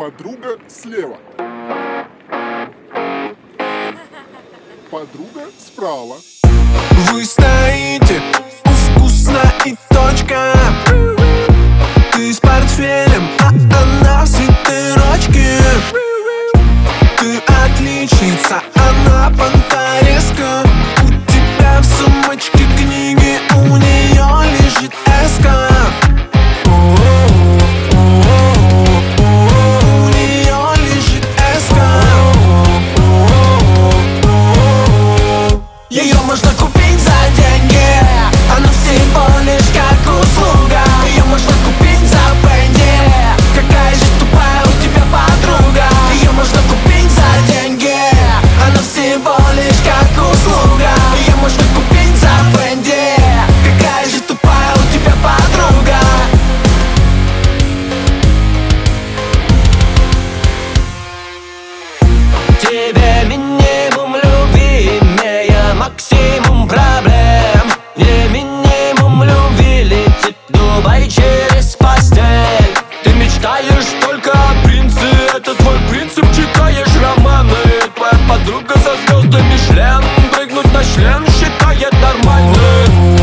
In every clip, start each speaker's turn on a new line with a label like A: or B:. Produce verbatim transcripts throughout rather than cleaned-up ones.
A: Подруга слева. Подруга справа.
B: Вы стоите у вкусно и точка. Ты с портфелем, а она в свитерочке. Ты отличница, она понтареска. У тебя в сумочке книги, у нее лежит эска. У нее лежит эска. Ее можно купить за деньги, она всего лишь как услуга. Ее можно купить за пенди, какая же тупая у тебя подруга. Ее можно купить за деньги, она всего лишь как услуга. Ее можно купить за пенди, какая же тупая у тебя подруга. Тебе минимум любви, имея максимум проблем. Не минимум любви, летит Дубай через постель. Ты мечтаешь только о принце, это твой принцип, читаешь романы. Твоя подруга со звездами член, прыгнуть на член считает нормальным.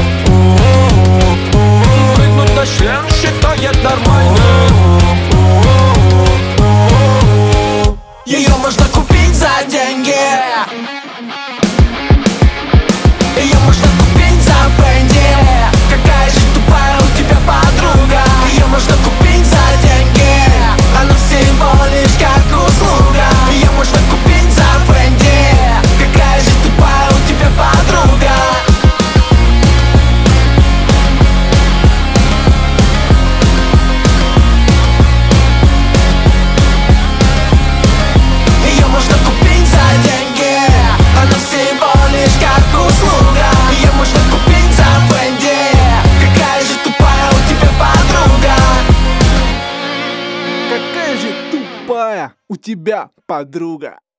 B: Прыгнуть на член считает нормальным. Ее можно купить за деньги, ее можно купить за пенди, какая же тупая у тебя подруга. Ее можно купить за деньги, она всего лишь как услуга. Ее можно купить за пенди, какая же тупая у тебя подруга. Ее можно купить за деньги, она всего лишь как услуга. Ее можно купить за пенди, какая же тупая у тебя подруга.
C: Какая же тупая у тебя подруга.